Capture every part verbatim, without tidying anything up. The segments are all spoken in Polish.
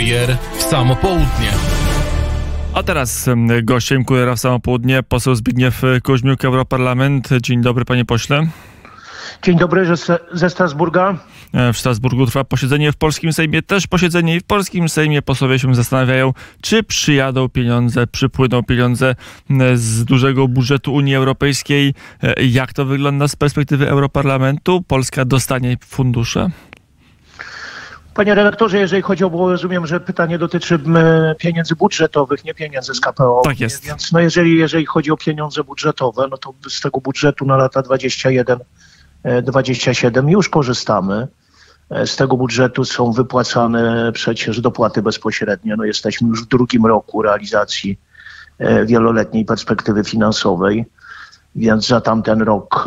Kurier w samo południe. A teraz gościem Kuriera w samo południe poseł Zbigniew Kuźmiuk, Europarlament. Dzień dobry, panie pośle. Dzień dobry, ze Strasburga. W Strasburgu trwa posiedzenie, w polskim Sejmie też posiedzenie i w polskim Sejmie posłowie się zastanawiają, czy przyjadą pieniądze, przypłyną pieniądze z dużego budżetu Unii Europejskiej. Jak to wygląda z perspektywy Europarlamentu? Polska dostanie fundusze? Panie redaktorze, jeżeli chodzi o, bo rozumiem, że pytanie dotyczy pieniędzy budżetowych, nie pieniędzy z K P O. Tak jest. Więc no jeżeli, jeżeli chodzi o pieniądze budżetowe, no to z tego budżetu na lata dwadzieścia jeden dwadzieścia siedem już korzystamy. Z tego budżetu są wypłacane przecież dopłaty bezpośrednie. No jesteśmy już w drugim roku realizacji wieloletniej perspektywy finansowej, więc za tamten rok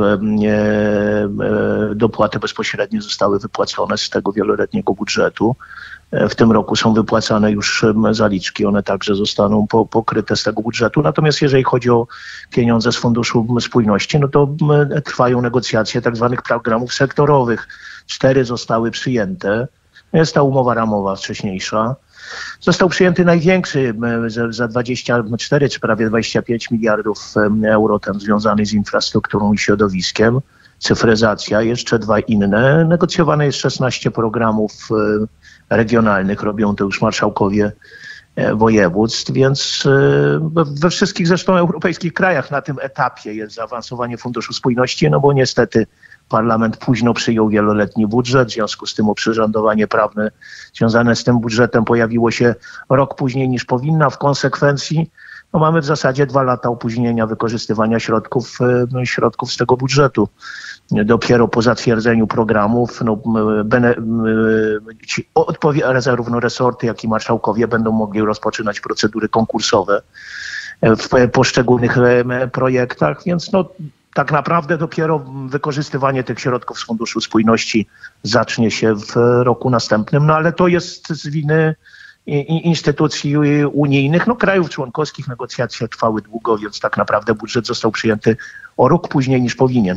dopłaty bezpośrednie zostały wypłacone z tego wieloletniego budżetu. W tym roku są wypłacane już zaliczki, one także zostaną po, pokryte z tego budżetu. Natomiast jeżeli chodzi o pieniądze z Funduszu Spójności, no to trwają negocjacje tak zwanych programów sektorowych. Cztery zostały przyjęte. Jest ta umowa ramowa wcześniejsza. Został przyjęty największy za dwadzieścia cztery czy prawie dwadzieścia pięć miliardów euro, ten związany z infrastrukturą i środowiskiem. Cyfryzacja, jeszcze dwa inne. Negocjowane jest szesnaście programów regionalnych, robią to już marszałkowie województw, więc we wszystkich zresztą europejskich krajach na tym etapie jest zaawansowanie Funduszu Spójności, no bo niestety Parlament późno przyjął wieloletni budżet, w związku z tym oprzyrządowanie prawne związane z tym budżetem pojawiło się rok później niż powinno, w konsekwencji no mamy w zasadzie dwa lata opóźnienia wykorzystywania środków, środków z tego budżetu. Dopiero po zatwierdzeniu programów no, bene, ci odpowie- zarówno resorty, jak i marszałkowie będą mogli rozpoczynać procedury konkursowe w poszczególnych projektach, więc no, tak naprawdę dopiero wykorzystywanie tych środków z Funduszu Spójności zacznie się w roku następnym, no ale to jest z winy instytucji unijnych, no krajów członkowskich. Negocjacje trwały długo, więc tak naprawdę budżet został przyjęty o rok później niż powinien.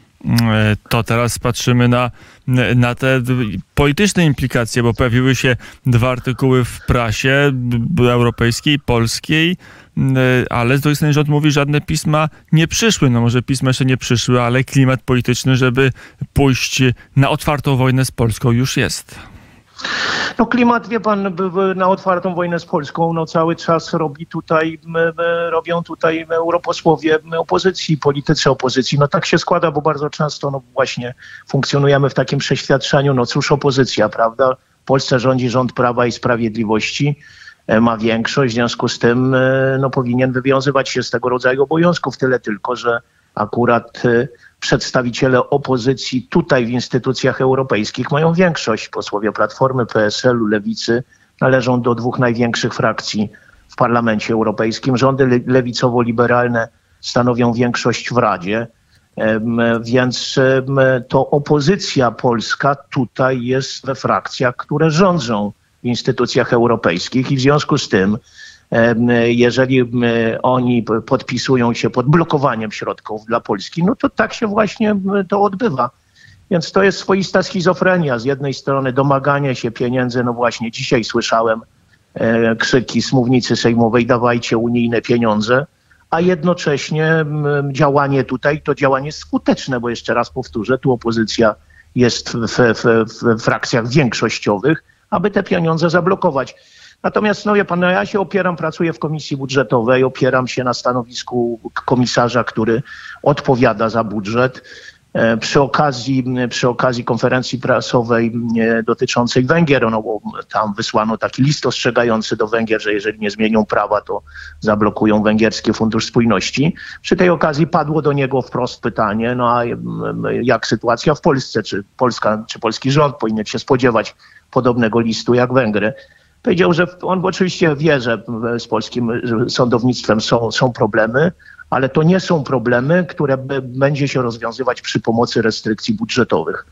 To teraz patrzymy na, na te polityczne implikacje, bo pojawiły się dwa artykuły w prasie europejskiej, polskiej, ale z drugiej strony rząd mówi, że żadne pisma nie przyszły. No może pisma jeszcze nie przyszły, ale klimat polityczny, żeby pójść na otwartą wojnę z Polską już jest. No klimat, wie pan, na otwartą wojnę z Polską no cały czas robi tutaj, robią tutaj europosłowie opozycji, politycy opozycji. No tak się składa, bo bardzo często no właśnie funkcjonujemy w takim przeświadczeniu, no cóż opozycja, prawda? W Polsce rządzi rząd Prawa i Sprawiedliwości, ma większość, w związku z tym no powinien wywiązywać się z tego rodzaju obowiązków. Tyle tylko, że akurat przedstawiciele opozycji tutaj w instytucjach europejskich mają większość. Posłowie Platformy, P S L u, Lewicy należą do dwóch największych frakcji w Parlamencie Europejskim. Rządy lewicowo-liberalne stanowią większość w Radzie, więc to opozycja polska tutaj jest we frakcjach, które rządzą w instytucjach europejskich i w związku z tym jeżeli oni podpisują się pod blokowaniem środków dla Polski, no to tak się właśnie to odbywa. Więc to jest swoista schizofrenia. Z jednej strony domaganie się pieniędzy, no właśnie dzisiaj słyszałem krzyki z mównicy sejmowej, dawajcie unijne pieniądze, a jednocześnie działanie tutaj to działanie skuteczne, bo jeszcze raz powtórzę, tu opozycja jest w, w, w frakcjach większościowych, aby te pieniądze zablokować. Natomiast, no wie pan, no ja się opieram, pracuję w Komisji Budżetowej, opieram się na stanowisku komisarza, który odpowiada za budżet. Przy okazji, przy okazji konferencji prasowej dotyczącej Węgier, no bo tam wysłano taki list ostrzegający do Węgier, że jeżeli nie zmienią prawa, to zablokują węgierski Fundusz Spójności. Przy tej okazji padło do niego wprost pytanie, no a jak sytuacja w Polsce, czy Polska, czy polski rząd powinien się spodziewać podobnego listu jak Węgry. Powiedział, że on oczywiście wie, że z polskim sądownictwem są, są problemy, ale to nie są problemy, które b- będzie się rozwiązywać przy pomocy restrykcji budżetowych.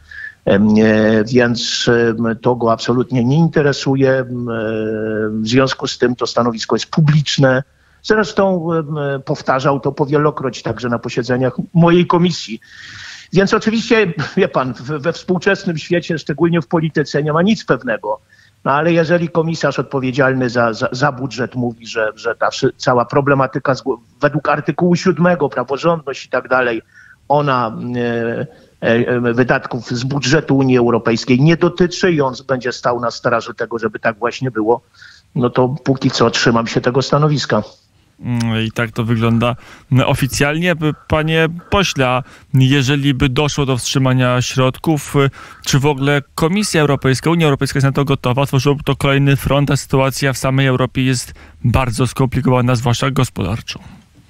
Więc to go absolutnie nie interesuje. W związku z tym to stanowisko jest publiczne. Zresztą powtarzał to powielokroć także na posiedzeniach mojej komisji. Więc oczywiście, wie pan, we współczesnym świecie, szczególnie w polityce, nie ma nic pewnego. No ale jeżeli komisarz odpowiedzialny za, za, za budżet mówi, że, że ta cała problematyka z, według artykułu siódmego, praworządność i tak dalej, ona e, e, wydatków z budżetu Unii Europejskiej nie dotyczy i on będzie stał na straży tego, żeby tak właśnie było, no to póki co trzymam się tego stanowiska. I tak to wygląda oficjalnie. Panie pośle, a jeżeli by doszło do wstrzymania środków, czy w ogóle Komisja Europejska, Unia Europejska jest na to gotowa? Tworzyłoby to kolejny front, a sytuacja w samej Europie jest bardzo skomplikowana, zwłaszcza gospodarczo.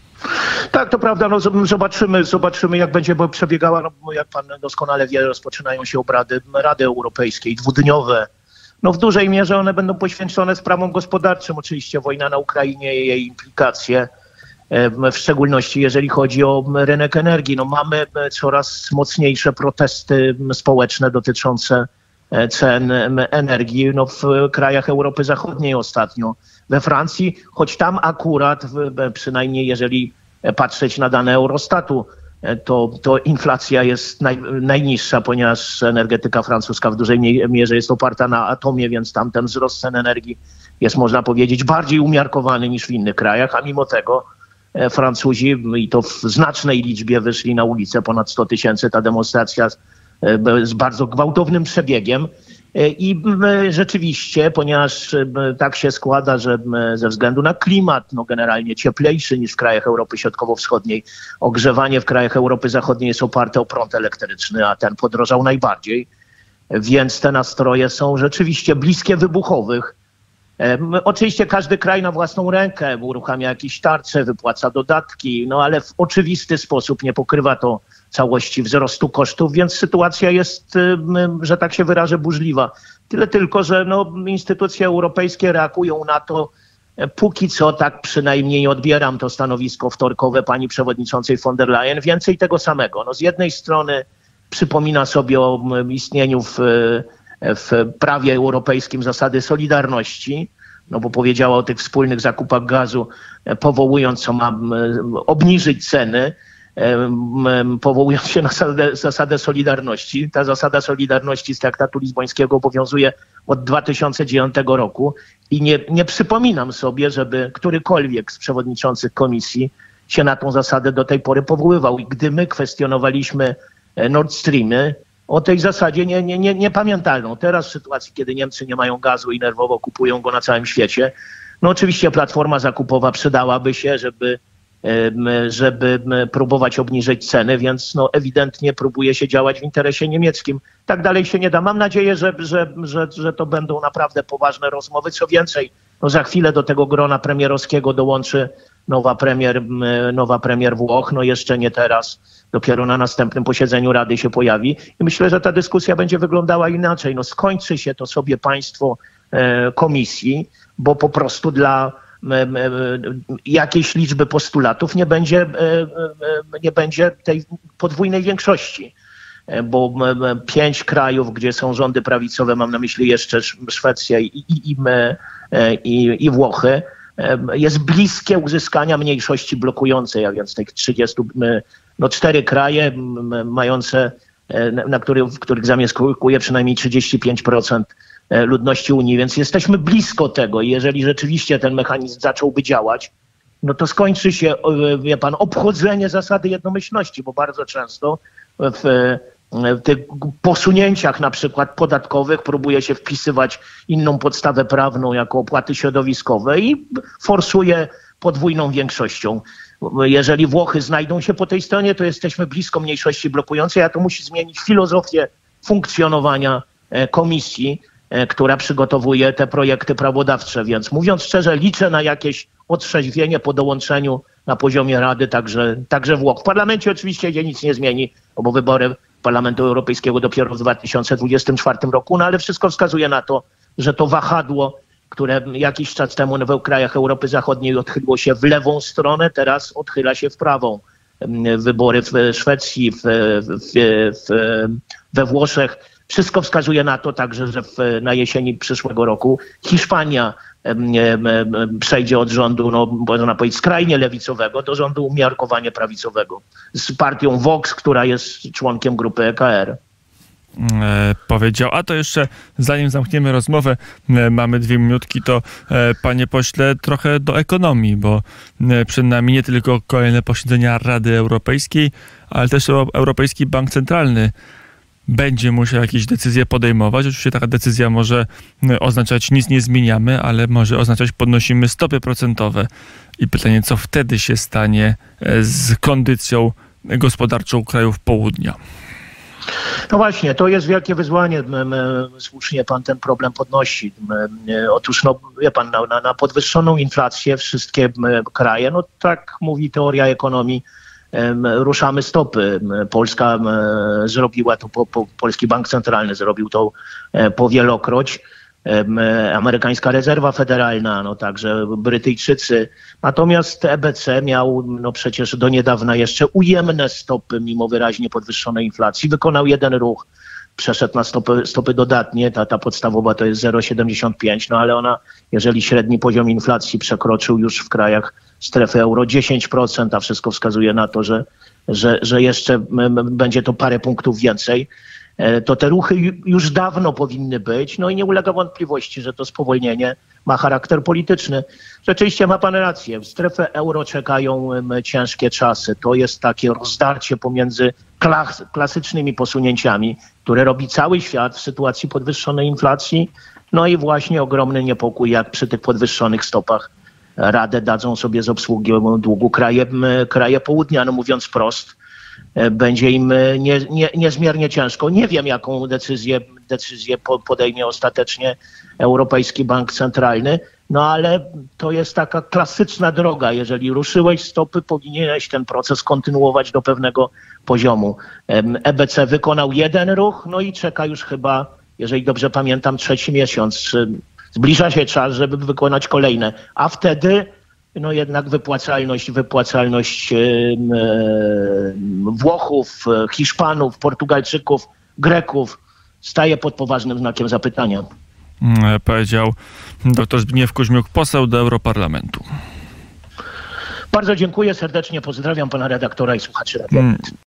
Tak, to prawda. No, zobaczymy, zobaczymy, jak będzie przebiegała. No, jak pan doskonale wie, rozpoczynają się obrady Rady Europejskiej, dwudniowe. No w dużej mierze one będą poświęcone sprawom gospodarczym. Oczywiście wojna na Ukrainie i jej implikacje, w szczególności jeżeli chodzi o rynek energii. No mamy coraz mocniejsze protesty społeczne dotyczące cen energii no w krajach Europy Zachodniej ostatnio. We Francji, choć tam akurat, przynajmniej jeżeli patrzeć na dane Eurostatu, To, to inflacja jest naj, najniższa, ponieważ energetyka francuska w dużej mierze jest oparta na atomie, więc tam ten wzrost cen energii jest, można powiedzieć, bardziej umiarkowany niż w innych krajach, a mimo tego Francuzi, i to w znacznej liczbie, wyszli na ulicę, ponad sto tysięcy, ta demonstracja z, z bardzo gwałtownym przebiegiem. I rzeczywiście, ponieważ tak się składa, że ze względu na klimat, no generalnie cieplejszy niż w krajach Europy Środkowo-Wschodniej, ogrzewanie w krajach Europy Zachodniej jest oparte o prąd elektryczny, a ten podrożał najbardziej. Więc te nastroje są rzeczywiście bliskie wybuchowych. Oczywiście każdy kraj na własną rękę uruchamia jakieś tarcze, wypłaca dodatki, no ale w oczywisty sposób nie pokrywa to całości wzrostu kosztów, więc sytuacja jest, że tak się wyrażę, burzliwa. Tyle tylko, że no, instytucje europejskie reagują na to, póki co, tak przynajmniej odbieram to stanowisko wtorkowe pani przewodniczącej von der Leyen, więcej tego samego. No, z jednej strony przypomina sobie o istnieniu w, w prawie europejskim zasady solidarności, no bo powiedziała o tych wspólnych zakupach gazu, powołując, co ma obniżyć ceny, powołując się na zasadę, zasadę solidarności. Ta zasada solidarności z traktatu lizbońskiego obowiązuje od dwa tysiące dziewiątego roku i nie, nie przypominam sobie, żeby którykolwiek z przewodniczących komisji się na tą zasadę do tej pory powoływał. I gdy my kwestionowaliśmy Nord Streamy, o tej zasadzie nie, nie, nie, nie pamiętają. Teraz w sytuacji, kiedy Niemcy nie mają gazu i nerwowo kupują go na całym świecie, no oczywiście platforma zakupowa przydałaby się, żeby żeby próbować obniżyć ceny, więc no ewidentnie próbuje się działać w interesie niemieckim. Tak dalej się nie da. Mam nadzieję, że, że, że, że to będą naprawdę poważne rozmowy. Co więcej, no za chwilę do tego grona premierowskiego dołączy nowa premier, nowa premier Włoch, no jeszcze nie teraz, dopiero na następnym posiedzeniu Rady się pojawi i myślę, że ta dyskusja będzie wyglądała inaczej. No skończy się to sobie państwo e, komisji, bo po prostu dla jakiejś liczby postulatów nie będzie, nie będzie tej podwójnej większości, bo pięć krajów, gdzie są rządy prawicowe, mam na myśli jeszcze Szwecję i, i, i, i Włochy, jest bliskie uzyskania mniejszości blokującej, a więc tych trzydziestu, no cztery kraje mające, na których, w których zamieszkuje przynajmniej trzydzieści pięć procent ludności Unii, więc jesteśmy blisko tego i jeżeli rzeczywiście ten mechanizm zacząłby działać, no to skończy się, wie pan, obchodzenie zasady jednomyślności, bo bardzo często w, w tych posunięciach na przykład podatkowych próbuje się wpisywać inną podstawę prawną jako opłaty środowiskowe i forsuje podwójną większością. Jeżeli Włochy znajdą się po tej stronie, to jesteśmy blisko mniejszości blokującej, a to musi zmienić filozofię funkcjonowania komisji, która przygotowuje te projekty prawodawcze. Więc mówiąc szczerze, liczę na jakieś otrzeźwienie po dołączeniu na poziomie Rady, także, także Włoch. W parlamencie oczywiście się nic nie zmieni, bo wybory Parlamentu Europejskiego dopiero w dwa tysiące dwudziestym czwartym roku, no ale wszystko wskazuje na to, że to wahadło, które jakiś czas temu w krajach Europy Zachodniej odchyliło się w lewą stronę, teraz odchyla się w prawą. Wybory w Szwecji, w, w, w, we Włoszech, wszystko wskazuje na to także, że w, na jesieni przyszłego roku Hiszpania e, e, przejdzie od rządu, no, można powiedzieć, skrajnie lewicowego do rządu umiarkowanie prawicowego z partią Vox, która jest członkiem grupy E K R. powiedział. A to jeszcze, zanim zamkniemy rozmowę, mamy dwie minutki, to panie pośle, trochę do ekonomii, bo przed nami nie tylko kolejne posiedzenia Rady Europejskiej, ale też Europejski Bank Centralny będzie musiał jakieś decyzje podejmować. Oczywiście taka decyzja może oznaczać nic nie zmieniamy, ale może oznaczać podnosimy stopy procentowe. I pytanie, co wtedy się stanie z kondycją gospodarczą krajów południa? No właśnie, to jest wielkie wyzwanie. Słusznie pan ten problem podnosi. Otóż, no, wie pan, na, na podwyższoną inflację wszystkie kraje, no tak mówi teoria ekonomii, ruszamy stopy. Polska zrobiła to, po, po, Polski Bank Centralny zrobił to powielokroć. Amerykańska Rezerwa Federalna, no także Brytyjczycy. Natomiast E B C miał no przecież do niedawna jeszcze ujemne stopy, mimo wyraźnie podwyższonej inflacji. Wykonał jeden ruch, przeszedł na stopy, stopy dodatnie, ta, ta podstawowa to jest zero przecinek siedemdziesiąt pięć, no ale ona, jeżeli średni poziom inflacji przekroczył już w krajach strefy euro dziesięć procent, a wszystko wskazuje na to, że, że, że jeszcze będzie to parę punktów więcej, to te ruchy już dawno powinny być. No i nie ulega wątpliwości, że to spowolnienie ma charakter polityczny. Rzeczywiście ma pan rację. W strefę euro czekają ciężkie czasy. To jest takie rozdarcie pomiędzy klas- klasycznymi posunięciami, które robi cały świat w sytuacji podwyższonej inflacji. No i właśnie ogromny niepokój, jak przy tych podwyższonych stopach radę dadzą sobie z obsługi długu kraje, kraje południa. No mówiąc wprost, będzie im nie, nie, niezmiernie ciężko. Nie wiem, jaką decyzję, decyzję podejmie ostatecznie Europejski Bank Centralny, no ale to jest taka klasyczna droga. Jeżeli ruszyłeś stopy, powinieneś ten proces kontynuować do pewnego poziomu. E B C wykonał jeden ruch, no i czeka już chyba, jeżeli dobrze pamiętam, trzeci miesiąc. Zbliża się czas, żeby wykonać kolejne, a wtedy no jednak wypłacalność, wypłacalność Włochów, Hiszpanów, Portugalczyków, Greków staje pod poważnym znakiem zapytania. Powiedział dr Zbigniew Kuźmiuk, poseł do Europarlamentu. Bardzo dziękuję, serdecznie pozdrawiam pana redaktora i słuchaczy Radia.